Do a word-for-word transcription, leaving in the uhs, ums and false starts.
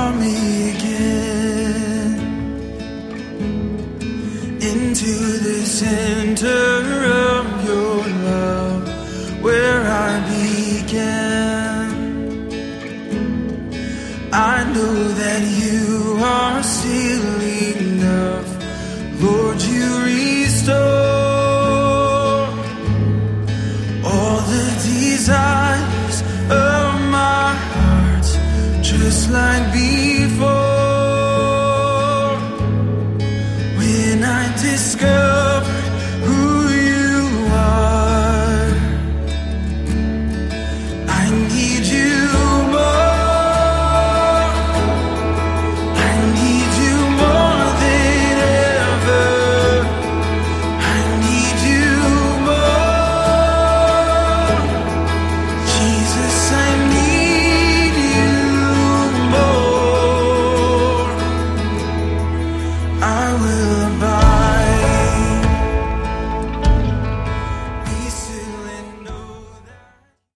draw me again into the center of your love, where I began. I know that you are still enough, Lord. You restore all the desires of my heart, just like before. When I discovered who you are, I need you more. I need you more than ever. I need you more. Jesus, I need you more. I will